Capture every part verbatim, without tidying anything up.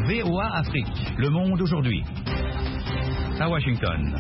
V O A Afrique, Le Monde aujourd'hui. À Washington.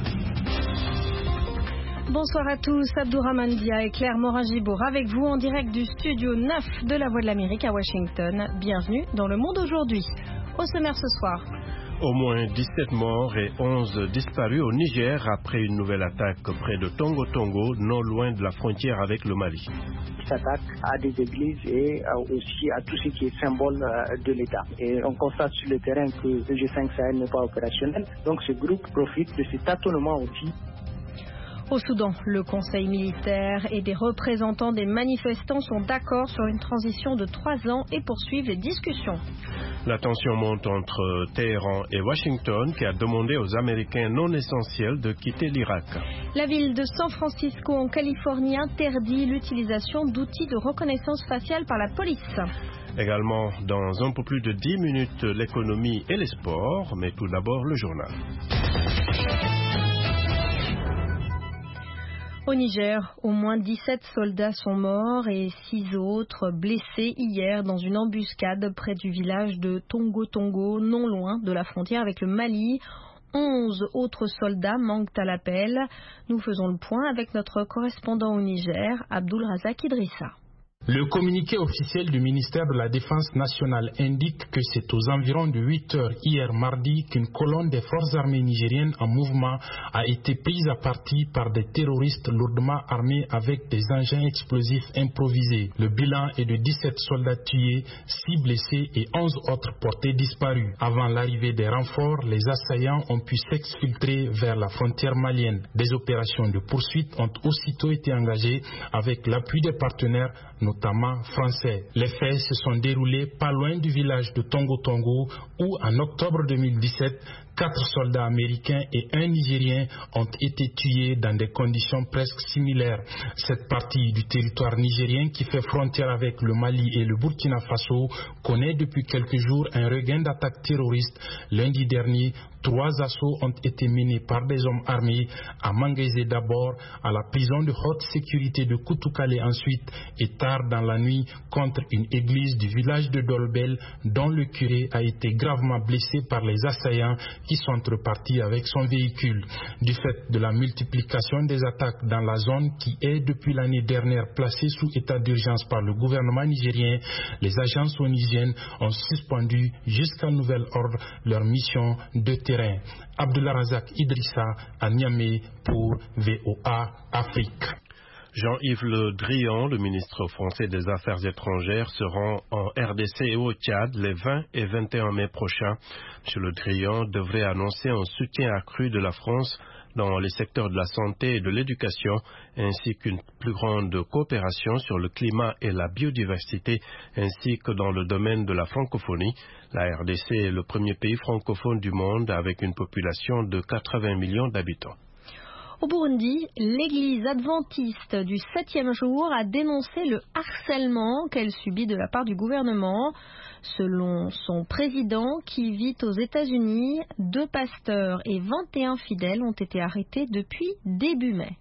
Bonsoir à tous, Abdourahmane Dia et Claire Morin-Gibour avec vous en direct du studio neuf de la Voix de l'Amérique à Washington. Bienvenue dans Le Monde aujourd'hui. Au sommaire ce soir. Au moins dix-sept morts et onze disparus au Niger après une nouvelle attaque près de Tongo Tongo, non loin de la frontière avec le Mali. Il s'attaque à des églises et aussi à tout ce qui est symbole de l'État. Et on constate sur le terrain que le G cinq Sahel n'est pas opérationnel. Donc ce groupe profite de cet tâtonnement aussi. Au Soudan, le Conseil militaire et des représentants des manifestants sont d'accord sur une transition de trois ans et poursuivent les discussions. La tension monte entre Téhéran et Washington qui a demandé aux Américains non essentiels de quitter l'Irak. La ville de San Francisco en Californie interdit l'utilisation d'outils de reconnaissance faciale par la police. Également, dans un peu plus de dix minutes, l'économie et les sports, mais tout d'abord le journal. Au Niger, au moins dix-sept soldats sont morts et six autres blessés hier dans une embuscade près du village de Tongo Tongo, non loin de la frontière avec le Mali. Onze autres soldats manquent à l'appel. Nous faisons le point avec notre correspondant au Niger, Abdul Razak Idrissa. Le communiqué officiel du ministère de la Défense nationale indique que c'est aux environs de huit heures hier mardi qu'une colonne des forces armées nigériennes en mouvement a été prise à partie par des terroristes lourdement armés avec des engins explosifs improvisés. Le bilan est de dix-sept soldats tués, six blessés et onze autres portés disparus. Avant l'arrivée des renforts, les assaillants ont pu s'exfiltrer vers la frontière malienne. Des opérations de poursuite ont aussitôt été engagées avec l'appui des partenaires, notamment français. Les faits se sont déroulés pas loin du village de Tongo Tongo où, en octobre deux mille dix-sept, quatre soldats américains et un Nigérien ont été tués dans des conditions presque similaires. Cette partie du territoire nigérien qui fait frontière avec le Mali et le Burkina Faso connaît depuis quelques jours un regain d'attaques terroristes. Lundi dernier, trois assauts ont été menés par des hommes armés à Mangaise d'abord, à la prison de haute sécurité de Koutoukale ensuite et tard dans la nuit contre une église du village de Dolbel dont le curé a été gravement blessé par les assaillants qui sont repartis avec son véhicule. Du fait de la multiplication des attaques dans la zone qui est depuis l'année dernière placée sous état d'urgence par le gouvernement nigérien, les agences onisiennes ont suspendu jusqu'à nouvel ordre leur mission de terrain. Abdullah Razak Idrissa à Niamey pour V O A Afrique. Jean-Yves Le Drian, le ministre français des Affaires étrangères, se rend en R D C et au Tchad les vingt et vingt et un mai prochains. M. Le Drian devrait annoncer un soutien accru de la France dans les secteurs de la santé et de l'éducation, ainsi qu'une plus grande coopération sur le climat et la biodiversité, ainsi que dans le domaine de la francophonie. La R D C est le premier pays francophone du monde avec une population de quatre-vingts millions d'habitants. Au Burundi, l'église adventiste du septième jour a dénoncé le harcèlement qu'elle subit de la part du gouvernement. Selon son président qui vit aux États-Unis, deux pasteurs et vingt et un fidèles ont été arrêtés depuis début mai.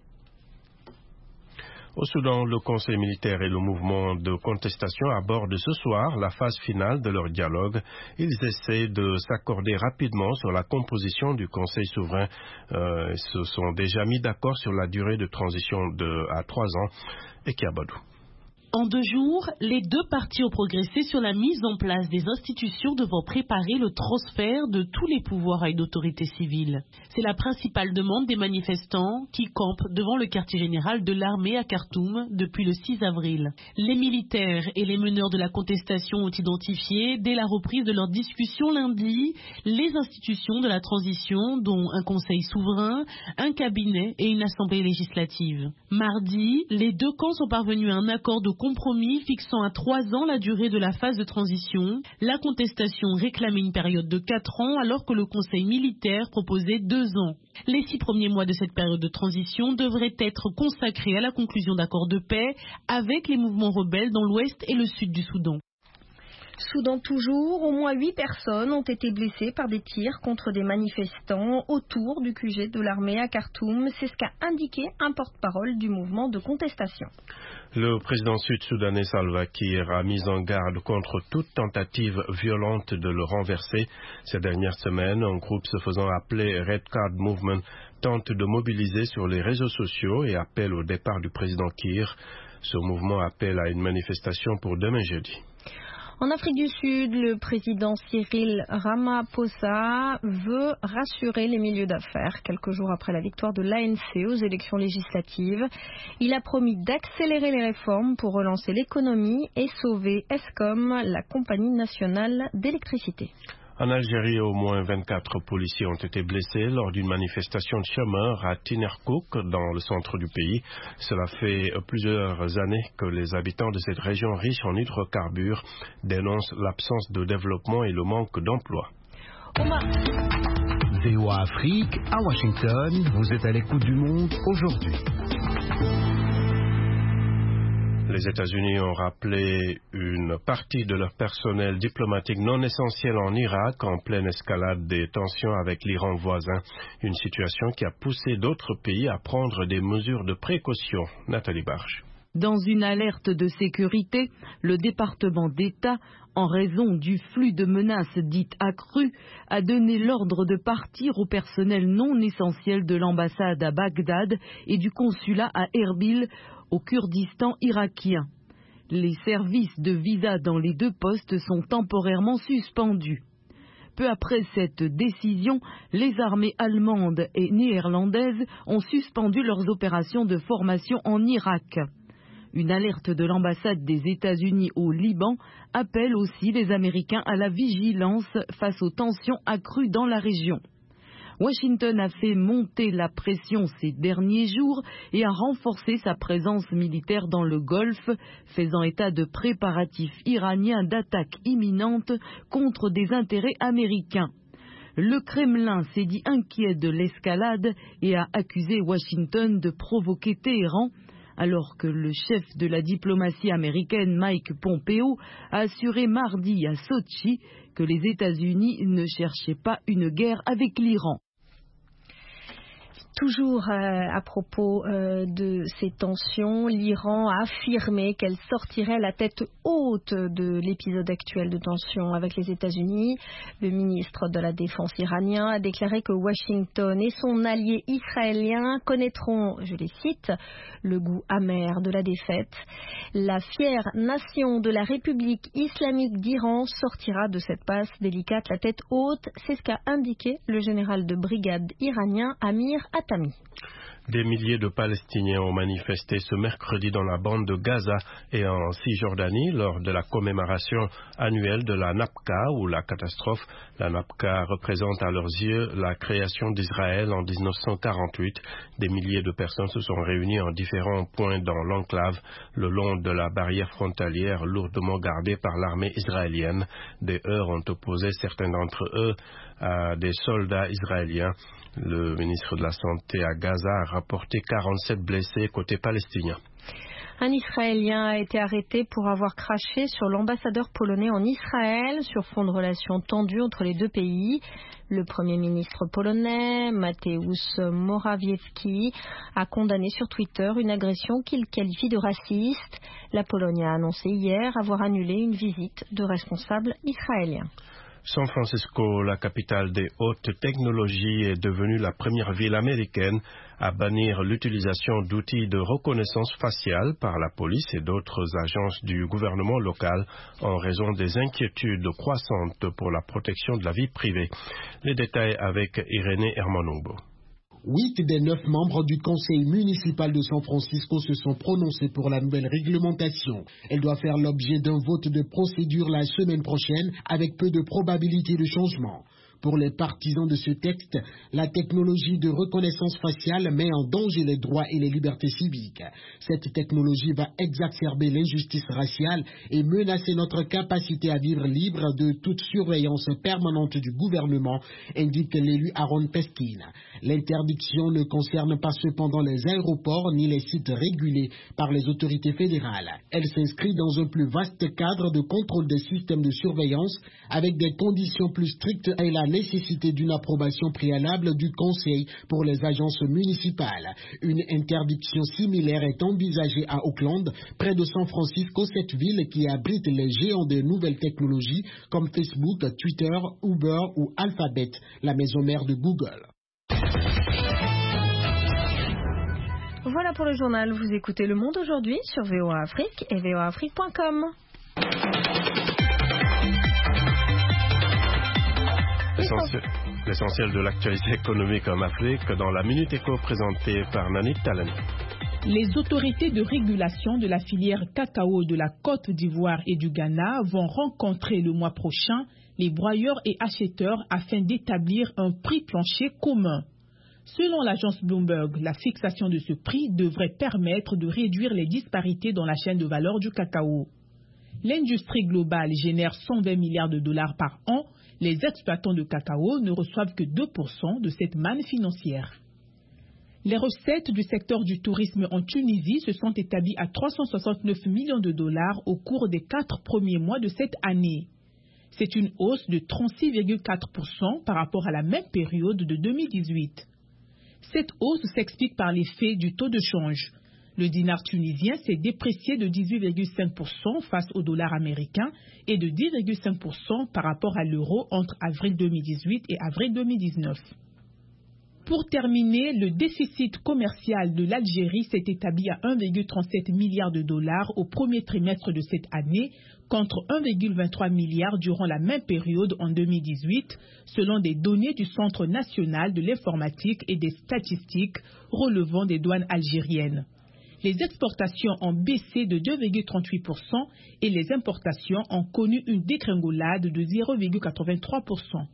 Au Soudan, le Conseil militaire et le mouvement de contestation abordent ce soir la phase finale de leur dialogue. Ils essaient de s'accorder rapidement sur la composition du Conseil souverain. Euh, ils se sont déjà mis d'accord sur la durée de transition de, à trois ans. Et Kiabadou. En deux jours, les deux parties ont progressé sur la mise en place des institutions devant préparer le transfert de tous les pouvoirs à une autorité civile. C'est la principale demande des manifestants qui campent devant le quartier général de l'armée à Khartoum depuis le six avril. Les militaires et les meneurs de la contestation ont identifié, dès la reprise de leur discussion lundi, les institutions de la transition, dont un conseil souverain, un cabinet et une assemblée législative. Mardi, les deux camps sont parvenus à un accord de compromis fixant à trois ans la durée de la phase de transition. La contestation réclamait une période de quatre ans alors que le conseil militaire proposait deux ans. Les six premiers mois de cette période de transition devraient être consacrés à la conclusion d'accords de paix avec les mouvements rebelles dans l'ouest et le sud du Soudan. Soudan toujours, au moins huit personnes ont été blessées par des tirs contre des manifestants autour du Q G de l'armée à Khartoum. C'est ce qu'a indiqué un porte-parole du mouvement de contestation. Le président sud-soudanais Salva Kiir a mis en garde contre toute tentative violente de le renverser. Ces dernières semaines, un groupe se faisant appeler Red Card Movement tente de mobiliser sur les réseaux sociaux et appelle au départ du président Kiir. Ce mouvement appelle à une manifestation pour demain jeudi. En Afrique du Sud, le président Cyril Ramaphosa veut rassurer les milieux d'affaires quelques jours après la victoire de l'A N C aux élections législatives. Il a promis d'accélérer les réformes pour relancer l'économie et sauver Eskom, la compagnie nationale d'électricité. En Algérie, au moins vingt-quatre policiers ont été blessés lors d'une manifestation de chômeurs à Tinerkouk, dans le centre du pays. Cela fait plusieurs années que les habitants de cette région riche en hydrocarbures dénoncent l'absence de développement et le manque d'emploi. V O A Afrique, à Washington, vous êtes à l'écoute du monde aujourd'hui. Les États-Unis ont rappelé une partie de leur personnel diplomatique non essentiel en Irak en pleine escalade des tensions avec l'Iran voisin. Une situation qui a poussé d'autres pays à prendre des mesures de précaution. Nathalie Barge. Dans une alerte de sécurité, le département d'État, en raison du flux de menaces dites accrues, a donné l'ordre de partir au personnel non essentiel de l'ambassade à Bagdad et du consulat à Erbil, au Kurdistan irakien. Les services de visa dans les deux postes sont temporairement suspendus. Peu après cette décision, les armées allemandes et néerlandaises ont suspendu leurs opérations de formation en Irak. Une alerte de l'ambassade des États-Unis au Liban appelle aussi les Américains à la vigilance face aux tensions accrues dans la région. Washington a fait monter la pression ces derniers jours et a renforcé sa présence militaire dans le Golfe, faisant état de préparatifs iraniens d'attaques imminentes contre des intérêts américains. Le Kremlin s'est dit inquiet de l'escalade et a accusé Washington de provoquer Téhéran, alors que le chef de la diplomatie américaine Mike Pompeo a assuré mardi à Sochi que les États-Unis ne cherchaient pas une guerre avec l'Iran. Toujours euh, à propos euh, de ces tensions, l'Iran a affirmé qu'elle sortirait la tête haute de l'épisode actuel de tensions avec les États-Unis. Le ministre de la Défense iranien a déclaré que Washington et son allié israélien connaîtront, je les cite, le goût amer de la défaite. La fière nation de la République islamique d'Iran sortira de cette passe délicate la tête haute. C'est ce qu'a indiqué le général de brigade iranien Amir Hatami. Des milliers de Palestiniens ont manifesté ce mercredi dans la bande de Gaza et en Cisjordanie lors de la commémoration annuelle de la Nakba ou la catastrophe. La Nakba représente à leurs yeux la création d'Israël en mille neuf cent quarante-huit. Des milliers de personnes se sont réunies en différents points dans l'enclave, le long de la barrière frontalière lourdement gardée par l'armée israélienne. Des heurts ont opposé certains d'entre eux à des soldats israéliens. Le ministre de la Santé à Gaza a rapporté quarante-sept blessés côté palestinien. Un Israélien a été arrêté pour avoir craché sur l'ambassadeur polonais en Israël sur fond de relations tendues entre les deux pays. Le Premier ministre polonais, Mateusz Morawiecki, a condamné sur Twitter une agression qu'il qualifie de raciste. La Pologne a annoncé hier avoir annulé une visite de responsables israéliens. San Francisco, la capitale des hautes technologies, est devenue la première ville américaine à bannir l'utilisation d'outils de reconnaissance faciale par la police et d'autres agences du gouvernement local en raison des inquiétudes croissantes pour la protection de la vie privée. Les détails avec Irénée Hermanoubo. Huit des neuf membres du conseil municipal de San Francisco se sont prononcés pour la nouvelle réglementation. Elle doit faire l'objet d'un vote de procédure la semaine prochaine avec peu de probabilité de changement. Pour les partisans de ce texte, la technologie de reconnaissance faciale met en danger les droits et les libertés civiques. Cette technologie va exacerber l'injustice raciale et menacer notre capacité à vivre libre de toute surveillance permanente du gouvernement, indique l'élu Aaron Peskin. L'interdiction ne concerne pas cependant les aéroports ni les sites régulés par les autorités fédérales. Elle s'inscrit dans un plus vaste cadre de contrôle des systèmes de surveillance avec des conditions plus strictes et la nécessité d'une approbation préalable du Conseil pour les agences municipales. Une interdiction similaire est envisagée à Auckland, près de San Francisco, cette ville qui abrite les géants des nouvelles technologies comme Facebook, Twitter, Uber ou Alphabet, la maison mère de Google. Voilà pour le journal. Vous écoutez Le Monde aujourd'hui sur V O A Afrique et v o a afrique point com. L'essentiel de l'actualité économique en Afrique dans la Minute Éco présentée par Nanit Talen. Les autorités de régulation de la filière cacao de la Côte d'Ivoire et du Ghana vont rencontrer le mois prochain les broyeurs et acheteurs afin d'établir un prix plancher commun. Selon l'agence Bloomberg, la fixation de ce prix devrait permettre de réduire les disparités dans la chaîne de valeur du cacao. L'industrie globale génère cent vingt milliards de dollars par an. Les exploitants de cacao ne reçoivent que deux pour cent de cette manne financière. Les recettes du secteur du tourisme en Tunisie se sont établies à trois cent soixante-neuf millions de dollars au cours des quatre premiers mois de cette année. C'est une hausse de trente-six virgule quatre pour cent par rapport à la même période de deux mille dix-huit. Cette hausse s'explique par l'effet du taux de change. Le dinar tunisien s'est déprécié de dix-huit virgule cinq pour cent face au dollar américain et de dix virgule cinq pour cent par rapport à l'euro entre avril deux mille dix-huit et avril deux mille dix-neuf. Pour terminer, le déficit commercial de l'Algérie s'est établi à un virgule trente-sept milliard de dollars au premier trimestre de cette année, contre un virgule vingt-trois milliard durant la même période en deux mille dix-huit, selon des données du Centre national de l'informatique et des statistiques relevant des douanes algériennes. Les exportations ont baissé de deux virgule trente-huit pour cent et les importations ont connu une dégringolade de zéro virgule quatre-vingt-trois pour cent.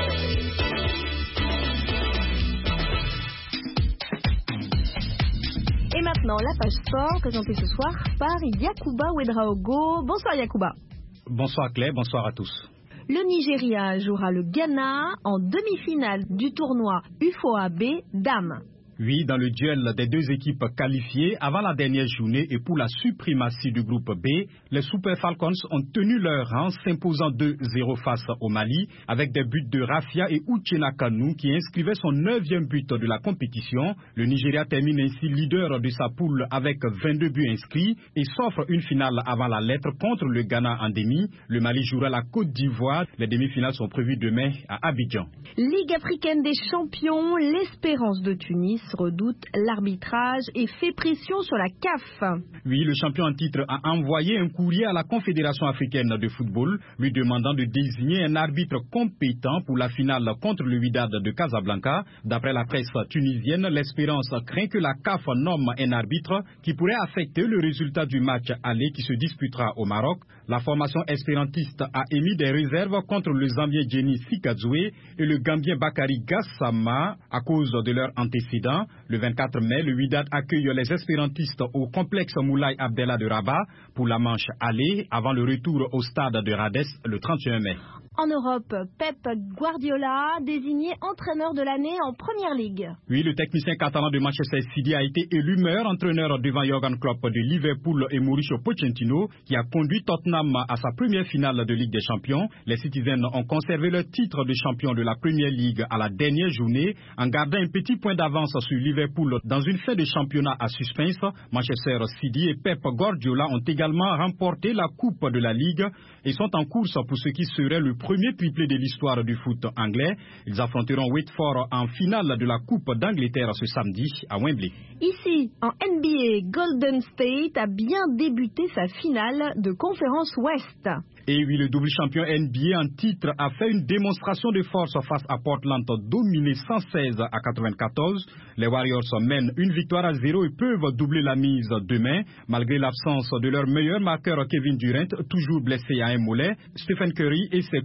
Et maintenant, la page sport présentée ce soir par Yacouba Ouedraogo. Bonsoir Yacouba. Bonsoir Claire, bonsoir à tous. Le Nigeria jouera le Ghana en demi-finale du tournoi U F O A B Dames. Oui, dans le duel des deux équipes qualifiées avant la dernière journée et pour la suprématie du groupe B, les Super Falcons ont tenu leur rang, s'imposant deux zéro face au Mali, avec des buts de Rafia et Uchenna Kanu qui inscrivaient son neuvième but de la compétition. Le Nigeria termine ainsi leader de sa poule avec vingt-deux buts inscrits et s'offre une finale avant la lettre contre le Ghana en demi. Le Mali jouera la Côte d'Ivoire. Les demi-finales sont prévues demain à Abidjan. Ligue africaine des champions, l'Espérance de Tunis redoute l'arbitrage et fait pression sur la C A F. Oui, le champion en titre a envoyé un courrier à la Confédération africaine de football lui demandant de désigner un arbitre compétent pour la finale contre le Wydad de Casablanca. D'après la presse tunisienne, l'Espérance craint que la C A F nomme un arbitre qui pourrait affecter le résultat du match aller qui se disputera au Maroc. La formation espérantiste a émis des réserves contre le Zambien Jenny Sikazoué et le Gambien Bakary Gassama à cause de leurs antécédents. Le vingt-quatre mai, le Wydad accueille les espérantistes au complexe Moulay Abdellah de Rabat pour la manche aller avant le retour au stade de Radès le trente et un mai. En Europe, Pep Guardiola, désigné entraîneur de l'année en Première Ligue. Oui, le technicien catalan de Manchester City a été élu meilleur entraîneur devant Jürgen Klopp de Liverpool et Mauricio Pochettino, qui a conduit Tottenham à sa première finale de Ligue des Champions. Les Citizens ont conservé leur titre de champion de la Première Ligue à la dernière journée, en gardant un petit point d'avance sur Liverpool dans une fin de championnat à suspense. Manchester City et Pep Guardiola ont également remporté la Coupe de la Ligue et sont en course pour ce qui serait le premier triplé de l'histoire du foot anglais. Ils affronteront Watford en finale de la Coupe d'Angleterre ce samedi à Wembley. Ici, en N B A, Golden State a bien débuté sa finale de conférence Ouest. Et oui, le double champion N B A en titre a fait une démonstration de force face à Portland, dominé cent seize à quatre-vingt-quatorze. Les Warriors mènent une victoire à zéro et peuvent doubler la mise demain, malgré l'absence de leur meilleur marqueur Kevin Durant, toujours blessé à un mollet. Stephen Curry et ses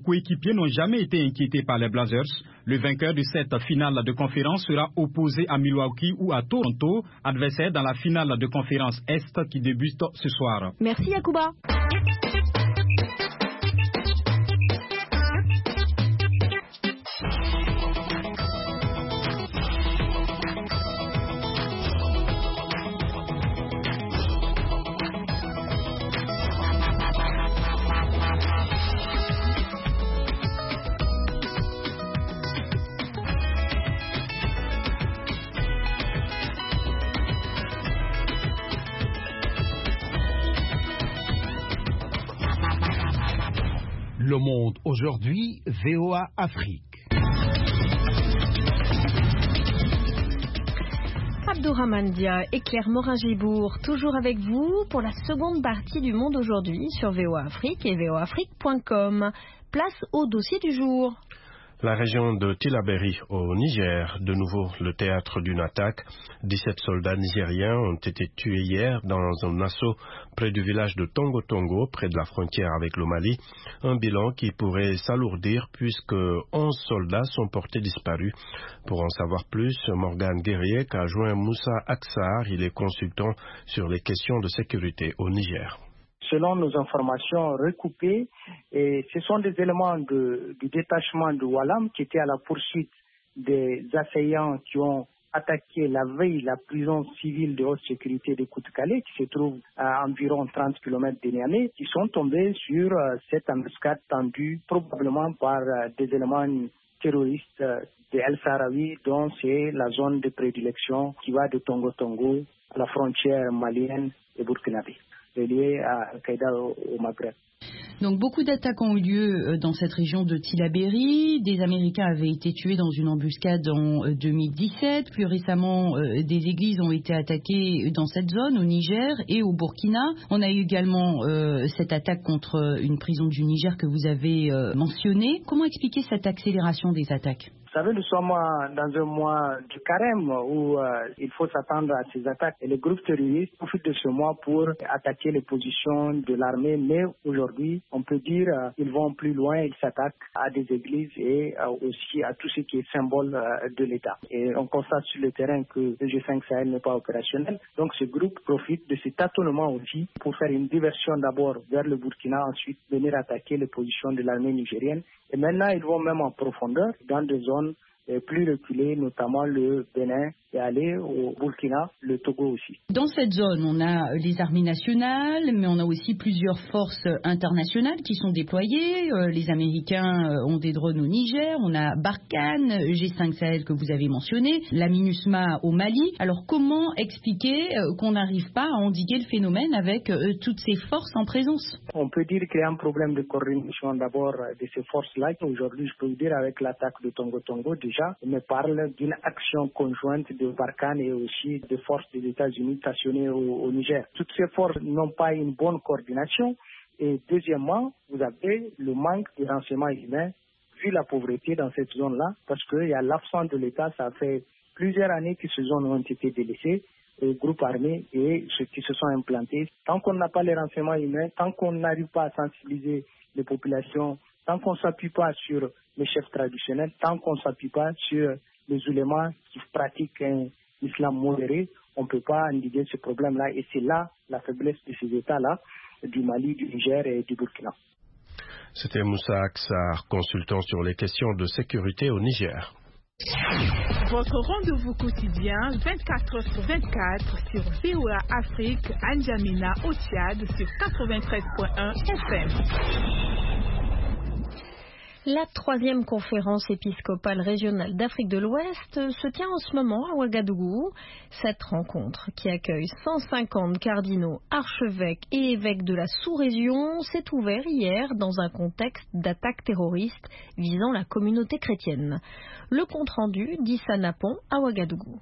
coéquipiers n'ont jamais été inquiétés par les Blazers. Le vainqueur de cette finale de conférence sera opposé à Milwaukee ou à Toronto, adversaire dans la finale de conférence Est qui débute ce soir. Merci Yacouba. Le Monde aujourd'hui, V O A Afrique. Abdourahmane Dia et Claire Morin-Gibourg, toujours avec vous pour la seconde partie du Monde aujourd'hui sur V O A Afrique et v o afrique point com. Place au dossier du jour. La région de Tillabéri au Niger, de nouveau le théâtre d'une attaque. dix-sept soldats nigériens ont été tués hier dans un assaut près du village de Tongo Tongo, près de la frontière avec le Mali. Un bilan qui pourrait s'alourdir puisque onze soldats sont portés disparus. Pour en savoir plus, Morgane Guerrier a joint Moussa Aksar, il est consultant sur les questions de sécurité au Niger. Selon nos informations recoupées, et ce sont des éléments de, du détachement de Walam qui étaient à la poursuite des assaillants qui ont attaqué la veille la prison civile de haute sécurité de Kout-Kalé, qui se trouve à environ trente kilomètres de Niamey, qui sont tombés sur euh, cette embuscade tendue probablement par euh, des éléments terroristes euh, de El Sahraoui, dont c'est la zone de prédilection qui va de Tongo Tongo à la frontière malienne et burkinabé, lié à Al-Qaïda au, au Maghreb. Donc beaucoup d'attaques ont eu lieu dans cette région de Tillabéri. Des Américains avaient été tués dans une embuscade en deux mille dix-sept. Plus récemment, des églises ont été attaquées dans cette zone, au Niger et au Burkina. On a eu également euh, cette attaque contre une prison du Niger que vous avez euh, mentionnée. Comment expliquer cette accélération des attaques ? Vous savez, nous sommes dans un mois du carême où euh, il faut s'attendre à ces attaques. Et les groupes terroristes profitent de ce mois pour attaquer les positions de l'armée. Mais aujourd'hui, on peut dire euh, ils vont plus loin, ils s'attaquent à des églises et euh, aussi à tout ce qui est symbole euh, de l'État. Et on constate sur le terrain que le G cinq Sahel n'est pas opérationnel. Donc ce groupe profite de cet tâtonnement aussi pour faire une diversion d'abord vers le Burkina, ensuite venir attaquer les positions de l'armée nigérienne. Et maintenant, ils vont même en profondeur dans des zones plus reculées, notamment le Bénin et aller au Burkina, le Togo aussi. Dans cette zone, on a les armées nationales, mais on a aussi plusieurs forces internationales qui sont déployées. Euh, les Américains ont des drones au Niger, on a Barkhane, G cinq Sahel que vous avez mentionné, la MINUSMA au Mali. Alors comment expliquer euh, qu'on n'arrive pas à endiguer le phénomène avec euh, toutes ces forces en présence ? On peut dire qu'il y a un problème de coordination d'abord de ces forces-là. Aujourd'hui, je peux vous dire avec l'attaque de Tongo Tongo, déjà, on me parle d'une action conjointe de Barkhane et aussi des forces des États-Unis stationnées au, au Niger. Toutes ces forces n'ont pas une bonne coordination. Et deuxièmement, vous avez le manque de renseignements humains vu la pauvreté dans cette zone-là, parce qu'il y a l'absence de l'État. Ça fait plusieurs années que ces zones ont été délaissées, les groupes armés et ceux qui se sont implantés. Tant qu'on n'a pas les renseignements humains, tant qu'on n'arrive pas à sensibiliser les populations, tant qu'on ne s'appuie pas sur les chefs traditionnels, tant qu'on ne s'appuie pas sur les ulémas qui pratiquent un islam modéré, on ne peut pas endiguer ce problème-là. Et c'est là la faiblesse de ces États-là, du Mali, du Niger et du Burkina. C'était Moussa Aksar, consultant sur les questions de sécurité au Niger. Votre rendez-vous quotidien vingt-quatre heures sur vingt-quatre sur V O A Afrique, à N'Djamena au Tchad sur quatre-vingt-treize point un F M. La troisième conférence épiscopale régionale d'Afrique de l'Ouest se tient en ce moment à Ouagadougou. Cette rencontre, qui accueille cent cinquante cardinaux, archevêques et évêques de la sous-région, s'est ouverte hier dans un contexte d'attaque terroriste visant la communauté chrétienne. Le compte-rendu d'Issa Napon à Ouagadougou.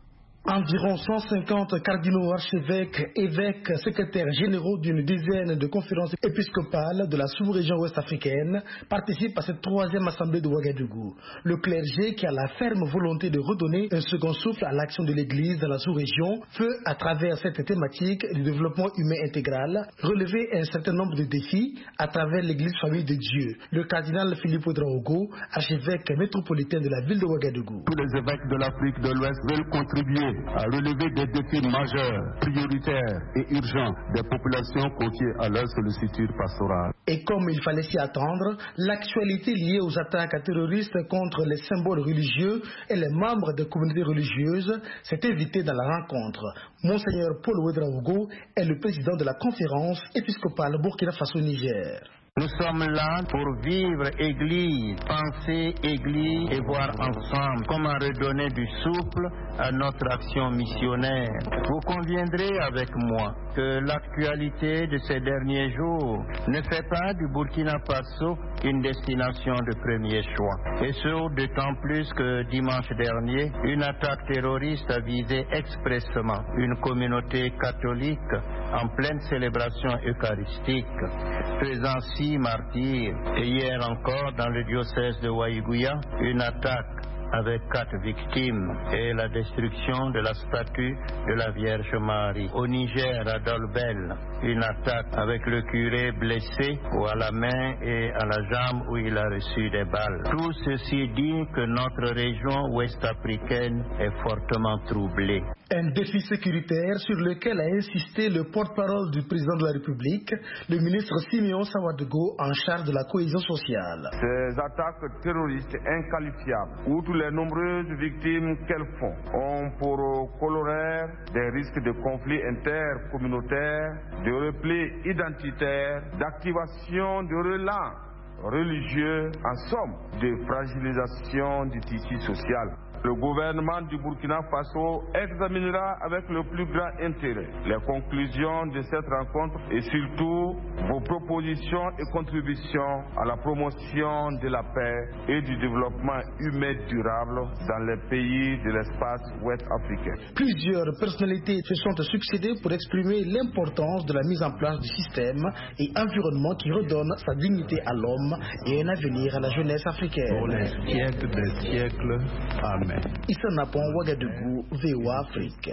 Environ cent cinquante cardinaux, archevêques, évêques, secrétaires généraux d'une dizaine de conférences épiscopales de la sous-région ouest-africaine participent à cette troisième assemblée de Ouagadougou. Le clergé, qui a la ferme volonté de redonner un second souffle à l'action de l'Église dans la sous-région, veut, à travers cette thématique du développement humain intégral, relever un certain nombre de défis à travers l'Église famille de Dieu. Le cardinal Philippe Ouedraogo, archevêque métropolitain de la ville de Ouagadougou. Tous les évêques de l'Afrique de l'Ouest veulent contribuer à relever des défis majeurs, prioritaires et urgents des populations confiées à leur sollicitude pastorale. Et comme il fallait s'y attendre, l'actualité liée aux attaques terroristes contre les symboles religieux et les membres des communautés religieuses s'est invitée dans la rencontre. Monseigneur Paul Ouedraogo est le président de la conférence épiscopale Burkina Faso-Niger. Nous sommes là pour vivre Église, penser Église et voir ensemble comment redonner du souffle à notre action missionnaire. Vous conviendrez avec moi que l'actualité de ces derniers jours ne fait pas du Burkina Faso une destination de premier choix. Et ce, d'autant plus que dimanche dernier, une attaque terroriste a visé expressément une communauté catholique en pleine célébration eucharistique, faisant six martyrs. Et hier encore, dans le diocèse de Waïgouya, une attaque avec quatre victimes et la destruction de la statue de la Vierge Marie. Au Niger, à Dolbel, une attaque avec le curé blessé ou à la main et à la jambe où il a reçu des balles. Tout ceci dit que notre région ouest-africaine est fortement troublée. Un défi sécuritaire sur lequel a insisté le porte-parole du président de la République, le ministre Simeon Sawadogo, en charge de la cohésion sociale. Ces attaques terroristes inqualifiables, outre les nombreuses victimes qu'elles font, ont pour corollaire des risques de conflits intercommunautaires, de repli identitaire, d'activation de relents religieux, en somme, de fragilisation du tissu social. Le gouvernement du Burkina Faso examinera avec le plus grand intérêt les conclusions de cette rencontre et surtout vos propositions et contributions à la promotion de la paix et du développement humain durable dans les pays de l'espace ouest-africain. Plusieurs personnalités se sont succédées pour exprimer l'importance de la mise en place du système et environnement qui redonne sa dignité à l'homme et un avenir à la jeunesse africaine. Pour les siècles des siècles. Amen. Issa Napon, Ouagadougou, V O A Afrique.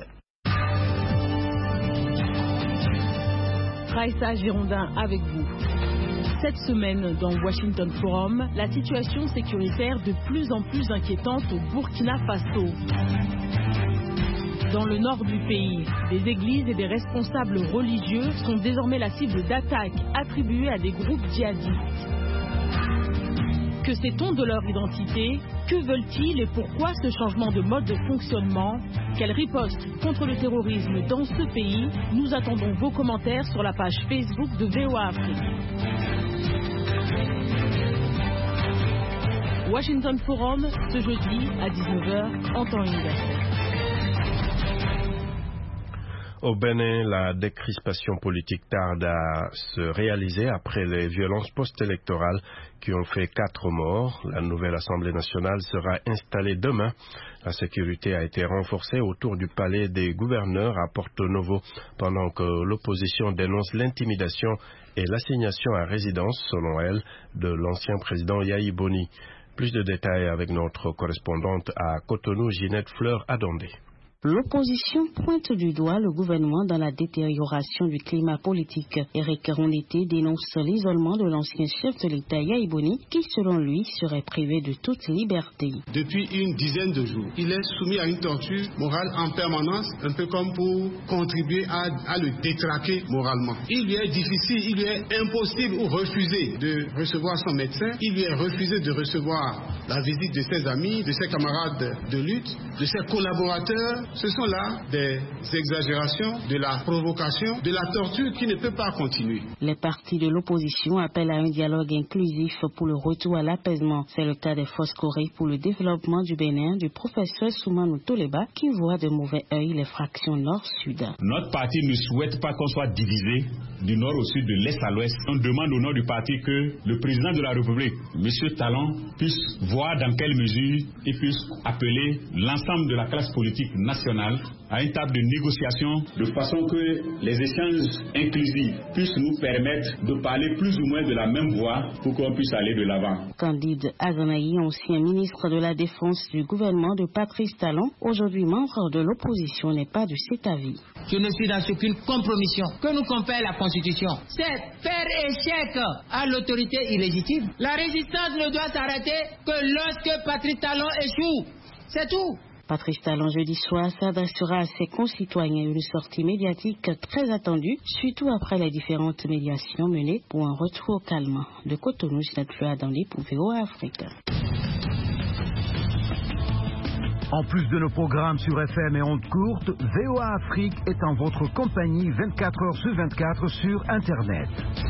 Raissa Girondin avec vous. Cette semaine, dans Washington Forum, la situation sécuritaire de plus en plus inquiétante au Burkina Faso. Dans le nord du pays, des églises et des responsables religieux sont désormais la cible d'attaques attribuées à des groupes djihadistes. Que sait-on de leur identité? Que veulent-ils et pourquoi ce changement de mode de fonctionnement? Quelle riposte contre le terrorisme dans ce pays? Nous attendons vos commentaires sur la page Facebook de V O A Afrique. Washington Forum, ce jeudi à dix-neuf heures en temps universel. Au Bénin, la décrispation politique tarde à se réaliser après les violences post-électorales qui ont fait quatre morts. La nouvelle Assemblée nationale sera installée demain. La sécurité a été renforcée autour du palais des gouverneurs à Porto Novo pendant que l'opposition dénonce l'intimidation et l'assignation à résidence, selon elle, de l'ancien président Yahi Boni. Plus de détails avec notre correspondante à Cotonou, Ginette Fleur-Adondé. L'opposition pointe du doigt le gouvernement dans la détérioration du climat politique. Eric Rondeté dénonce l'isolement de l'ancien chef de l'État Yahi Boni qui, selon lui, serait privé de toute liberté. Depuis une dizaine de jours, il est soumis à une torture morale en permanence, un peu comme pour contribuer à, à le détraquer moralement. Il lui est difficile, il lui est impossible ou refusé de recevoir son médecin, il lui est refusé de recevoir la visite de ses amis, de ses camarades de lutte, de ses collaborateurs. Ce sont là des exagérations, de la provocation, de la torture qui ne peut pas continuer. Les partis de l'opposition appellent à un dialogue inclusif pour le retour à l'apaisement. C'est le cas des Forces Corées pour le développement du Bénin du professeur Soumanou Toleba qui voit de mauvais œil les fractions nord-sud. Notre parti ne souhaite pas qu'on soit divisé du nord au sud, de l'est à l'ouest. On demande au nom du parti que le président de la République, M. Talon, puisse voir dans quelle mesure il puisse appeler l'ensemble de la classe politique nationale nationale à une table de négociation de façon que les échanges inclusifs puissent nous permettre de parler plus ou moins de la même voix pour qu'on puisse aller de l'avant. Candide Azanaï, ancien ministre de la Défense du gouvernement de Patrice Talon, aujourd'hui membre de l'opposition, n'est pas de cet avis. Je ne suis dans aucune compromission que nous confère la Constitution. C'est faire échec à l'autorité illégitime. La résistance ne doit s'arrêter que lorsque Patrice Talon échoue. C'est tout. Patrice Talon, jeudi soir, s'adressera à ses concitoyens, une sortie médiatique très attendue, surtout après les différentes médiations menées pour un retour au calme. De Cotonou, Ginette Fleur dans les V O A Afrique. En plus de nos programmes sur F M et ondes courtes, V O A Afrique est en votre compagnie vingt-quatre heures sur vingt-quatre sur Internet.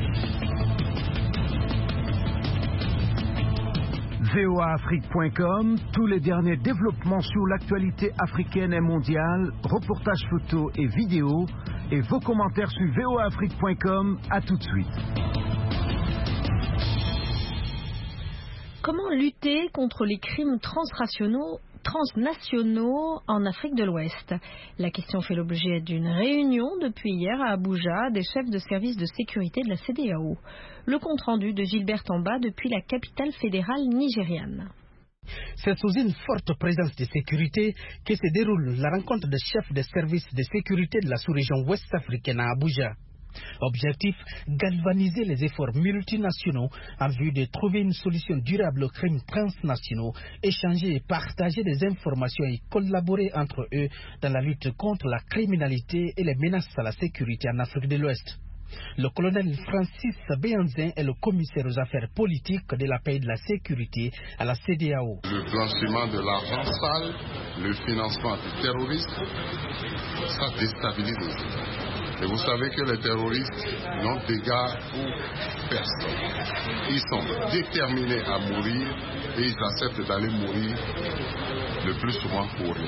V O A Afrique point com, tous les derniers développements sur l'actualité africaine et mondiale, reportages photos et vidéos, et vos commentaires sur V O A Afrique point com. À tout de suite. Comment lutter contre les crimes transnationaux transnationaux en Afrique de l'Ouest? La question fait l'objet d'une réunion depuis hier à Abuja des chefs de service de sécurité de la C D A O. Le compte-rendu de Gilbert Tamba depuis la capitale fédérale nigériane. C'est sous une forte présence de sécurité que se déroule la rencontre des chefs de service de sécurité de la sous-région ouest-africaine à Abuja. Objectif, galvaniser les efforts multinationaux en vue de trouver une solution durable aux crimes transnationaux, échanger et partager des informations et collaborer entre eux dans la lutte contre la criminalité et les menaces à la sécurité en Afrique de l'Ouest. Le colonel Francis Béanzin est le commissaire aux affaires politiques de la paix et de la sécurité à la C D A O. Le blanchiment de l'argent sale, le financement du terrorisme, ça déstabilise les États. Et vous savez que les terroristes n'ont d'égard pour personne. Ils sont déterminés à mourir et ils acceptent d'aller mourir le plus souvent pour rien.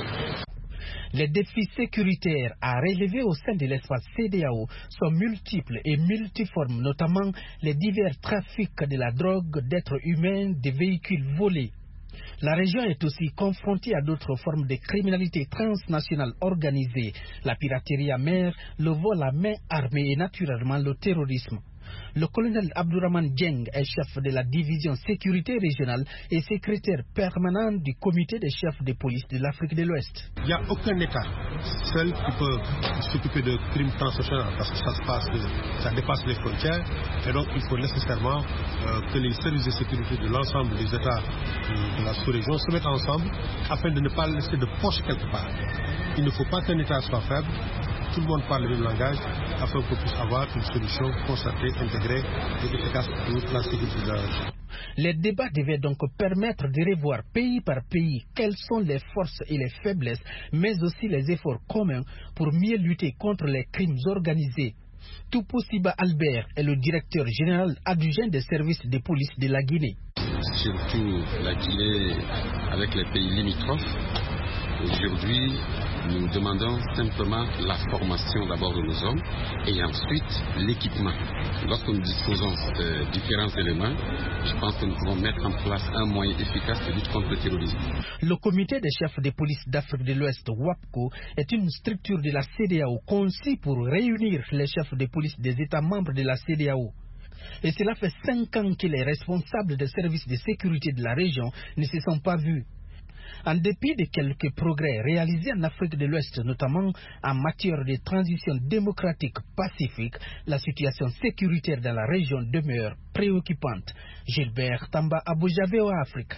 Les défis sécuritaires à relever au sein de l'espace C D A O sont multiples et multiformes, notamment les divers trafics de la drogue, d'êtres humains, de véhicules volés. La région est aussi confrontée à d'autres formes de criminalité transnationale organisée, la piraterie à mer, le vol à main armée et naturellement le terrorisme. Le colonel Abdourahmane Dieng est chef de la division sécurité régionale et secrétaire permanent du comité des chefs de police de l'Afrique de l'Ouest. Il n'y a aucun État seul qui peut s'occuper de crimes transnationaux parce que ça se passe, ça dépasse les frontières et donc il faut nécessairement euh, que les services de sécurité de l'ensemble des États de, de la sous-région se mettent ensemble afin de ne pas laisser de poche quelque part. Il ne faut pas qu'un État soit faible. Tout le monde parle le même langage afin qu'on puisse avoir une solution concertée, intégrée et efficace pour la sécurité de la région. Les débats devaient donc permettre de revoir pays par pays quelles sont les forces et les faiblesses, mais aussi les efforts communs pour mieux lutter contre les crimes organisés. Tuposiba Albert est le directeur général adjoint des services de police de la Guinée. Surtout la Guinée avec les pays limitrophes. Aujourd'hui, nous demandons simplement la formation d'abord de nos hommes et ensuite l'équipement. Lorsque nous disposons de différents éléments, je pense que nous pouvons mettre en place un moyen efficace de lutte contre le terrorisme. Le comité des chefs de police d'Afrique de l'Ouest, WAPCO, est une structure de la C D A O conçue pour réunir les chefs de police des États membres de la C D A O. Et cela fait cinq ans que les responsables des services de sécurité de la région ne se sont pas vus. En dépit de quelques progrès réalisés en Afrique de l'Ouest, notamment en matière de transition démocratique pacifique, la situation sécuritaire dans la région demeure préoccupante. Gilbert Tamba, Abuja, V O A Afrique.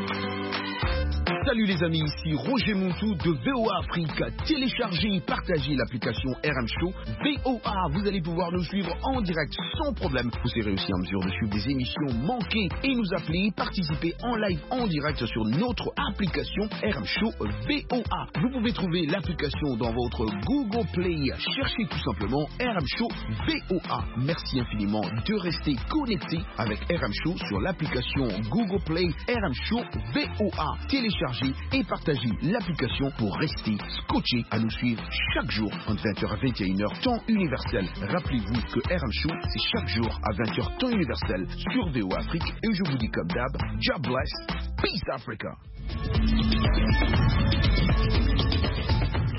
Salut les amis, ici Roger Montou de V O A Afrique. Téléchargez et partagez l'application R M Show V O A. Vous allez pouvoir nous suivre en direct sans problème. Vous serez aussi en mesure de suivre des émissions manquées et nous appeler, participer en live en direct sur notre application R M Show V O A. Vous pouvez trouver l'application dans votre Google Play. Cherchez tout simplement R M Show V O A. Merci infiniment de rester connecté avec R M Show sur l'application Google Play R M Show V O A. Téléchargez et partagez l'application pour rester scotché à nous suivre chaque jour entre vingt heures à vingt et une heures temps universel. Rappelez-vous que R M Show c'est chaque jour à vingt heures temps universel sur V O A Afrique et je vous dis comme d'hab, God bless, peace Africa.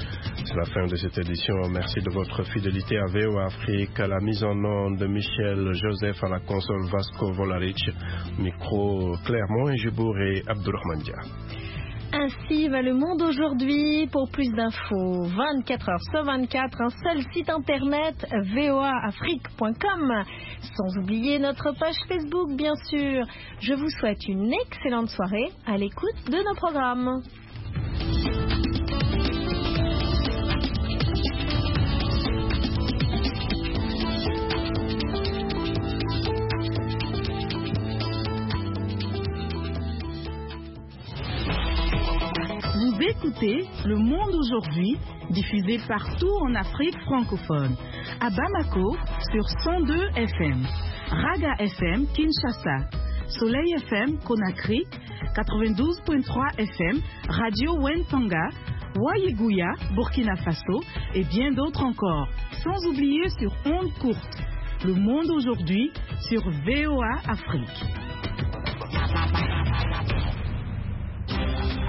C'est la fin de cette édition. Merci de votre fidélité à V O A Afrique. À la mise en onde de Michel Joseph, à la console Vasco Volaric, micro Clermont et Jibour et Abdourahmane Dia. Ainsi va le monde aujourd'hui. Pour plus d'infos, vingt-quatre heures sur vingt-quatre, un seul site internet, V O A Afrique point com. Sans oublier notre page Facebook, bien sûr. Je vous souhaite une excellente soirée à l'écoute de nos programmes. Vous écoutez Le Monde aujourd'hui, diffusé partout en Afrique francophone. À Bamako, sur cent deux F M. Raga F M, Kinshasa. Soleil F M, Conakry. quatre-vingt-douze virgule trois F M. Radio Wentanga. Wayeguya, Burkina Faso. Et bien d'autres encore. Sans oublier sur ondes courtes. Le Monde aujourd'hui, sur V O A Afrique.